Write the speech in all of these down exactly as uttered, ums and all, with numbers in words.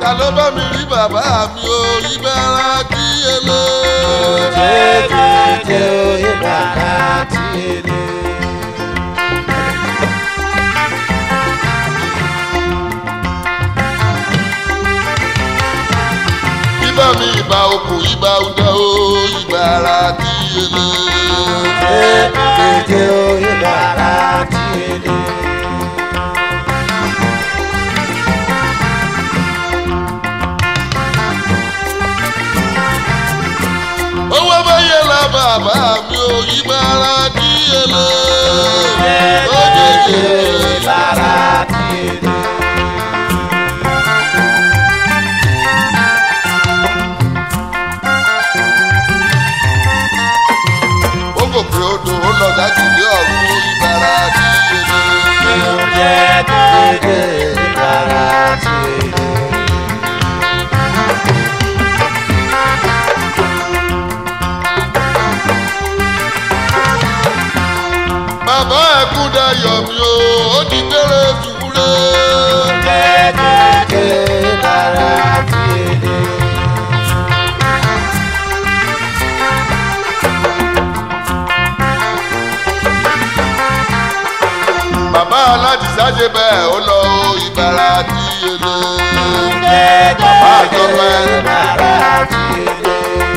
ta ló bá mi rí bàbá mi o Ìbàrà Kíyèlé. jẹjẹjẹ o Ìbàrà Kíyèlé. Ìbà mi ìbà òkú ìbà ọdẹ o Ìbàrà Kíyèlé. jẹjẹjẹ o Ìbàrà Kíyèlé. owó bẹ́yẹ la bàbá mi o Ìbàrà Kíyèlé. jẹjẹjẹ o Ìbàrà Kíyèlé. ó gòkè odò ó lọ dájú lé ọ̀run Ìbàrà Kíyèlé. jẹjẹjẹ Ìbàrà Kíyèlé. bàbá ẹkún dayọ̀ mi o ó di gbére sùúré. jẹjẹjẹ Ìbàrà Kíyèlé. bàbá aládìsá ṣe bẹ́ẹ̀ ó lọ o Ìbàrà Kíyèlé. bàbá àjọpẹ́ Ìbàrà Kíyèlé.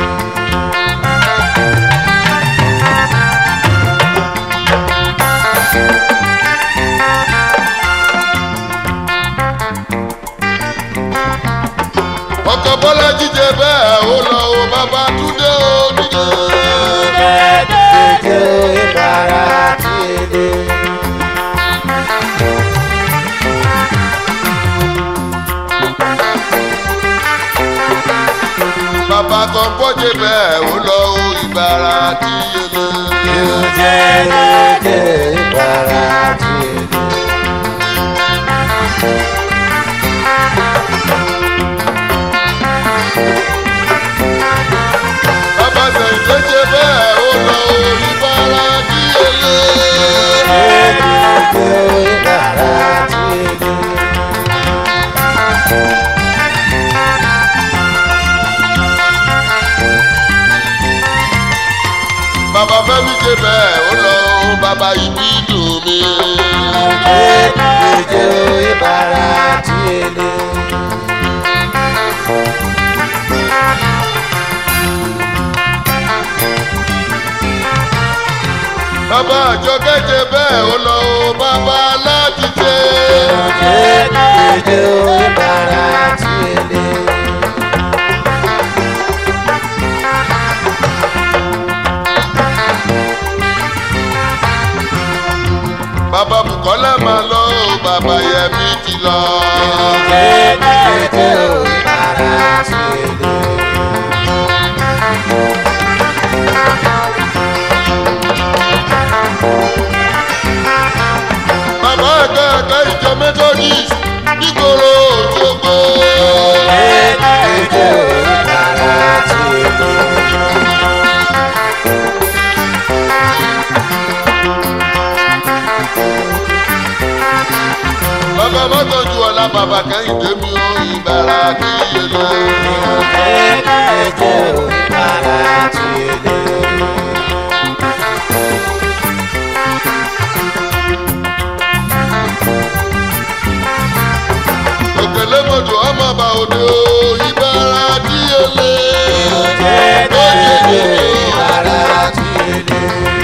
ọkọ̀ bọ́lá jíjẹ bẹ́ẹ̀ ó lọ o bàbá Túndé o nílé. jẹjẹjẹ Ìbàrà Kíyèlé. bàbá kan bọ́jẹ bẹ́ẹ̀ ó lọ o Ìbàrà Kíyèlé. jẹjẹjẹ Ìbàrà Kíyèlé. bàbá sẹ̀yìn jẹ́jẹ́ bẹ́ẹ̀ ó lọ o Ìbàrà Kíyèlé. jẹjẹjẹ Ìbàrà Kíyèlé. bàbá Fẹ́mi jẹ́ bẹ́ẹ̀ ó lọ o bàbá ìbí dùn mí. jẹjẹjẹ Ìbàrà Kíyèlé. bàbá Àjọkẹ́ jẹ́ bẹ́ẹ̀ ó lọ o bàbá Aládìjẹ. jẹjẹjẹ Ìbàrà Kíyèlé. bàbá Bùkọ́lá máa lọ o bàbá Yẹmí ti lọ. jẹjẹjẹ Ìbàrà Kíyèlé. bàbá ẹ̀ka ẹ̀ka ìjọ Methodist nígboro Òṣogbo. jẹjẹjẹ Ìbàrà Kíyèlé. bàbá mọ́tòjú ọ̀la bàbá Kẹ́hìndé mi o Ìbàrà Kíyèlé. jẹjẹjẹ Ìbàrà Kíyèlé. òkèlè mọ̀jọ̀ ọmọ bá òde o Ìbàrà Kíyèlé. jẹjẹjẹ Ìbàrà Kíyèlé.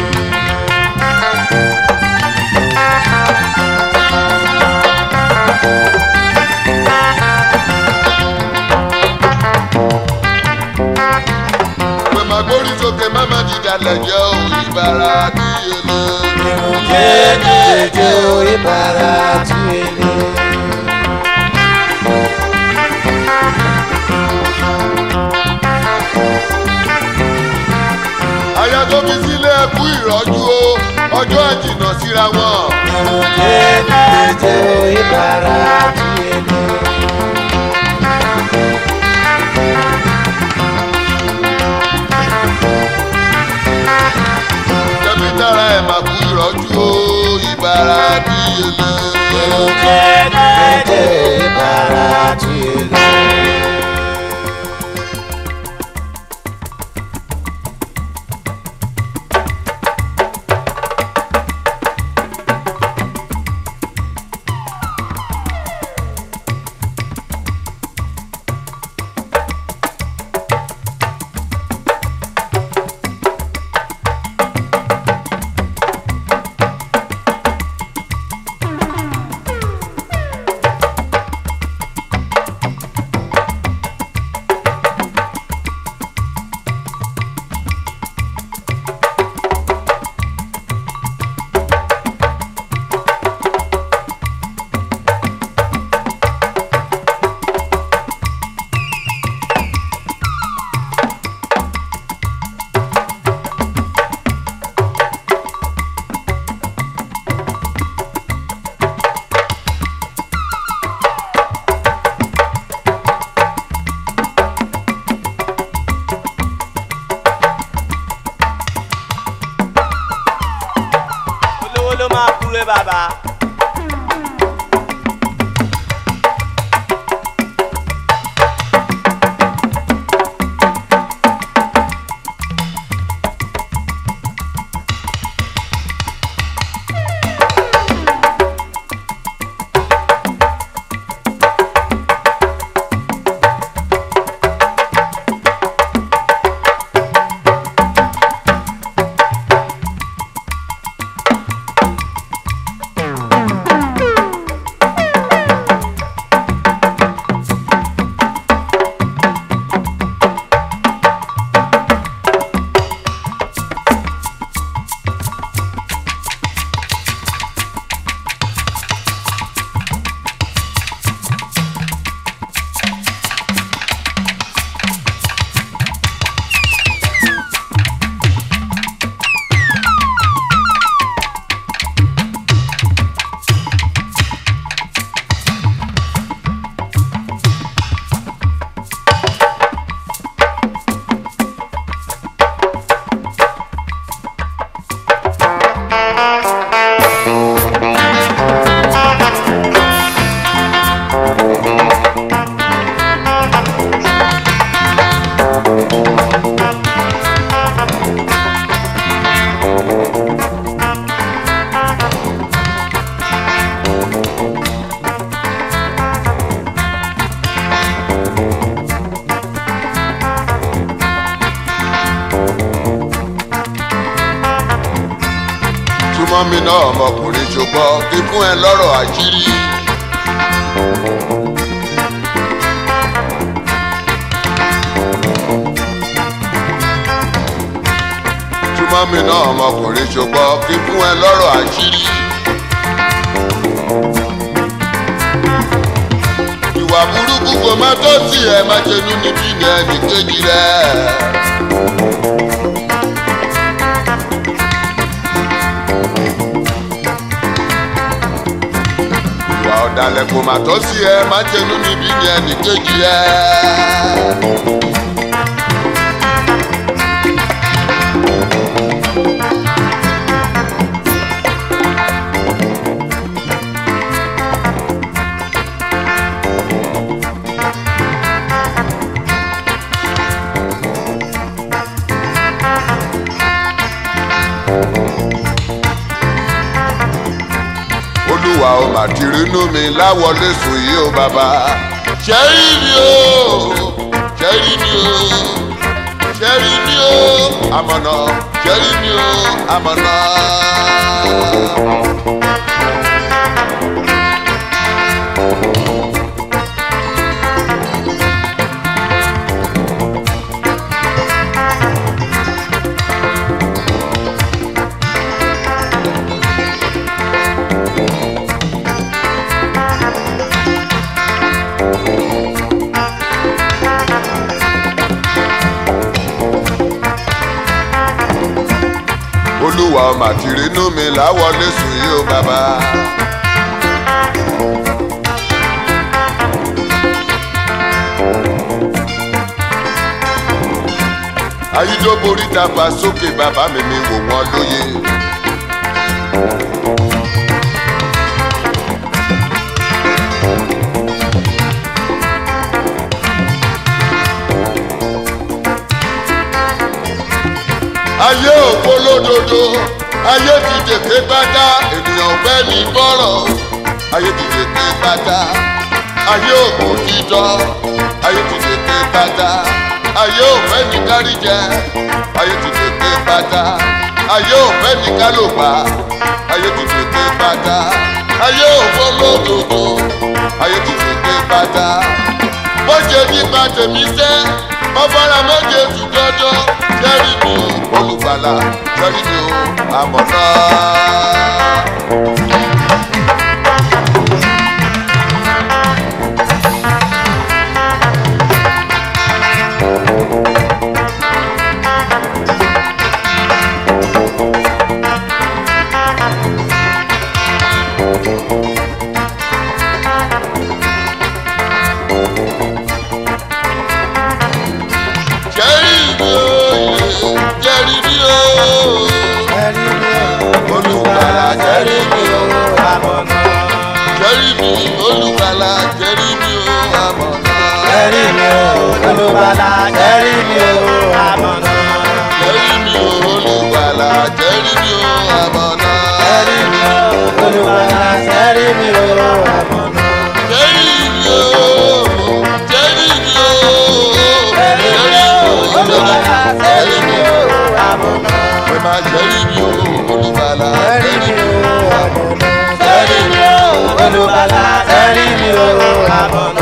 gbórí sókè mama dídalẹ̀ jẹ́ o Ìbàrà Kíyèlé. jẹjẹjẹ Ìbàrà Kíyèlé. aya tó fi sílé ẹkú ìrọ́jú o ọjọ́ àjìnà síra wọn. jẹjẹjẹ Ìbàrà Kíyèlé. tẹ̀mítàrà ẹ̀ máa kú ìrọ́jú o Ìbàrà Kíyèlé. jẹjẹjẹ Ìbàrà Kíyèlé. bàbá. Túmọ̀ mi náà ọmọkùnrin ṣùgbọ́n kíkún ẹ lọ́rọ̀ àṣírí. Túmọ̀ mi náà ọmọkùnrin ṣùgbọ́n kíkún ẹ lọ́rọ̀ àṣírí. Ìwà burúkú kò má tó sí ẹ má ṣe nú níbí ní ẹnì kejì rẹ. Ọ̀dàlẹ̀ kò má tọ́ sí ẹ má jẹnu níbí ní ẹnì kejì ẹ. Olúwa ó mà ti rínú mi láwọlé sùn yìí ó bàbá. Ṣẹ́rí mi o, ṣẹ́rí mi o, ṣẹ́rí mi o, àmọ̀nà, ṣẹ́rí mi o, àmọ̀nà. Olúwa ó mà ti rínú mi láwọlé sùn yìí ó bàbá. Ayídóborí dàgbà sókè bàbá mi mi wò wọ́n lóye. Ayé òpó lódodo, ayé ti dèké pátá, ènìyàn fẹ́ ní bọ́rọ̀. Ayé ti dèké pátá, ayé òpó dídọ́, ayé ti dèké pátá. Ayé òfẹ́ ní káríjẹ, ayé ti dèké pátá. Ayé òfẹ́ ní kálòpá, ayé ti dèké pátá. Ayé òpó lódodo, ayé ti dèké pátá. Bó ṣe nípa tèmi sẹ́, ọ̀fọ̀rà méje tún dọ́jọ́. Ṣẹ́rí mi o, olùgbàlà, ṣẹ́rí mi o, àmọ̀nà. Olùgbàlà. olùgbàlà jẹ́rìí mi o amọ̀nà. Jẹ́rìí mi olùgbàlà jẹ́rìí mi o amọ̀nà. Jẹ́rìí mi o olùgbàlà jẹ́rìí mi o amọ̀nà. Jẹ́rìí mi o olùgbàlà jẹ́rìí mi o amọ̀nà. Jẹ́rìí mi o olùgbàlà jẹ́rìí mi o amọ̀nà. Jẹ́rìí mi o jẹ́rìí mi o Jẹ́rìí mi o olùgbàlà jẹ́rìí mi o amọ̀nà. ẹ máa jẹ́rìí mi o olùgbàlà Jẹ́rìí mi o amọ̀nà. Jẹ́rìí mi o olùgbàlà jẹ́rìí mi o amọ̀nà.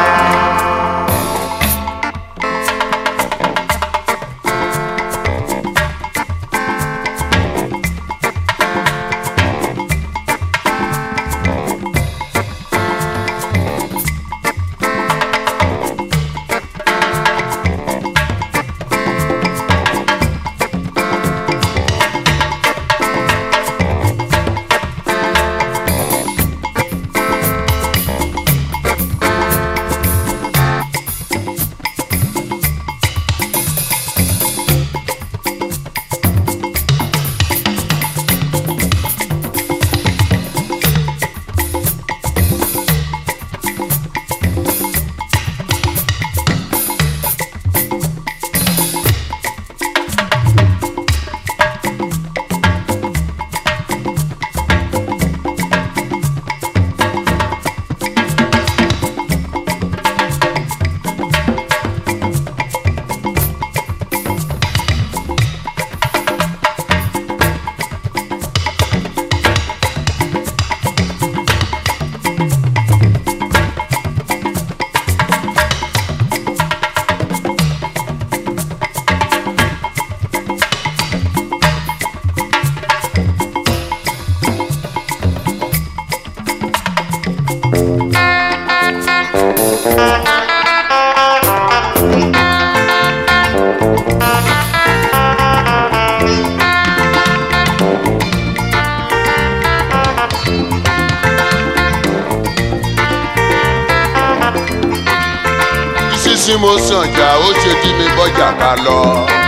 tí mo sànjà ó ṣe kí mi bọ́jà ká lọ.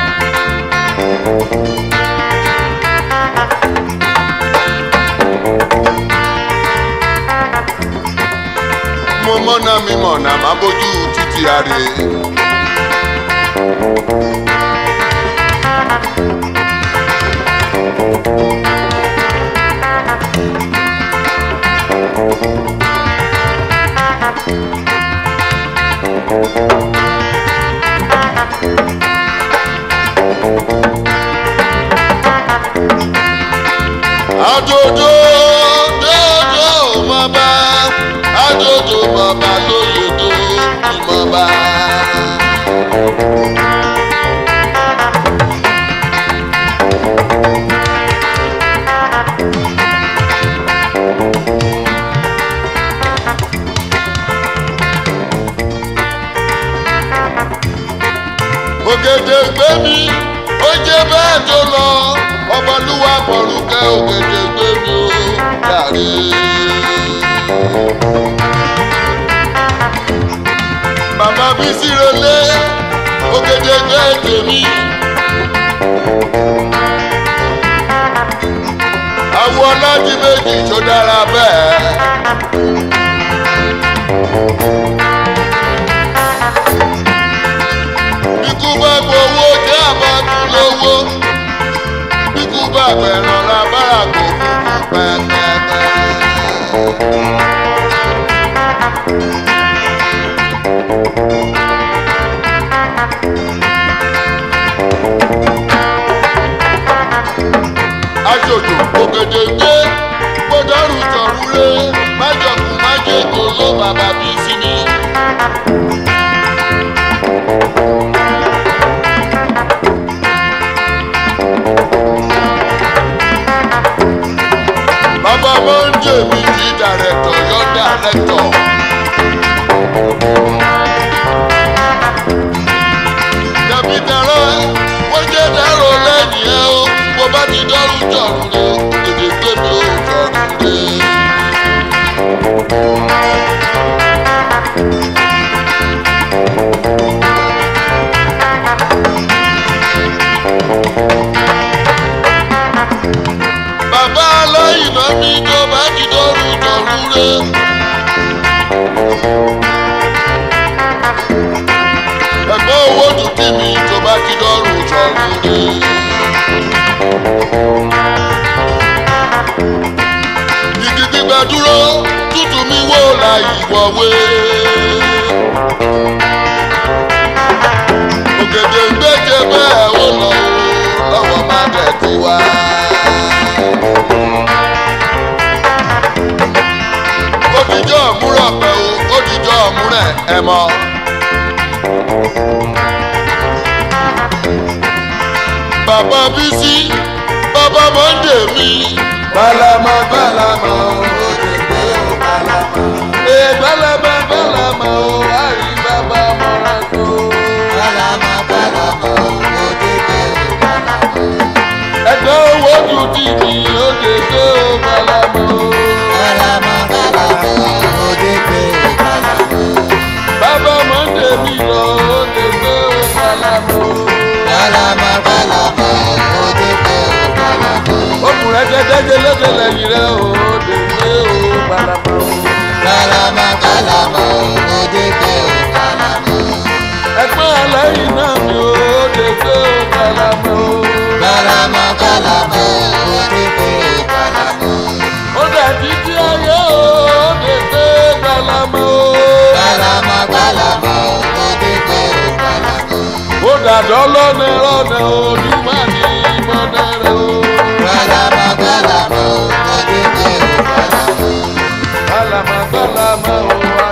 mo mọ́nà mi mọ̀nà má bójú títí àrè. Adodo dodo mama, adodo mama lóye do mama. Ògèdè gbé mi, ó jẹ́ bẹ́ẹ̀ tó lọ. Ọmọlúwa pọ̀rùkẹ́ ògèdè gbé mi ó jàre. Màmá mi sírelé ògèdè gbé tèmi. Àwọn ọlọ́dún méjì tó dára bẹ́ẹ̀. Ikú bá gbowó jẹ́ àbọ̀dún lówó. Ikú bá gbẹ̀rán la bára kò kúkú pẹ́pẹ́pẹ́. Aṣojú ògèdè gbé gbọdọ̀rù jọ̀rúlé májọ̀kú májèkó ló bàbá bí sí mi. Bàbá Mọ́ndé mi di dàrẹ́tọ̀ yọ dàrẹ́tọ̀. Dàbí dàrọ́ wọ́n jẹ́ dàrọ́ lẹ́yìn ẹ̀ o, mo bá ti dọ́rù jọ̀rù lé, èdè gbé mi ò jọ̀rù lé. Bàbá aláyé òde. Igi gbígbẹ dúró tútù mi wò la ìwọ̀wé. Ògèdè ń gbèjè bẹ́ẹ̀ ó lọ lọ́wọ́ má bẹ̀ ti wá. Odijọ́ múrọ̀ pẹ̀ o, odijọ́ múrẹ̀ ẹ̀ mọ́. Bàbá Bísí, bàbá Mọ́ndé mi. Bálàmọ́ bálàmọ́ òdèdè o bálàmọ́. Ee bálàmọ́ bálàmọ́ o, àrí bàbá mọ́ra tó. Bálàmọ́ bálàmọ́ òdèdè o bálàmọ́. Ẹgbẹ́ owó tún ti di òdèdè o bálàmọ́. Bálàmọ́ bálàmọ́ òdèdè o bálàmọ́. Bàbá Mọ́ndé mi lọ òdèdè o bálàmọ́. Bálàmọ́ bálàmọ́ òdèdè o bálàmọ́. Òkùnrin ẹ̀jẹ̀ lédè lẹ́yìn rẹ̀ òdèdè o bálàmọ́. Bálàmọ́ bálàmọ́ òdèdè o bálàmọ́. Ẹgbẹ́ ẹlẹ́yìn náà mi òdèdè o bálàmọ́. Bálàmọ́ bálàmọ́ òdèdè o bálàmọ́. Ó dàbí tí ayé òdèdè bálàmọ́. Bálàmọ́ bálàmọ́ òdèdè o bálàmọ́. Ó dàdọ́ lọ́nà lọ́nà olúmọ̀ ní mọ́nẹ́rẹ́ o. Bálàmọ́ bálàmọ́ òdèdè o bálàmọ́. Bálàmọ́ bálàmọ́ o.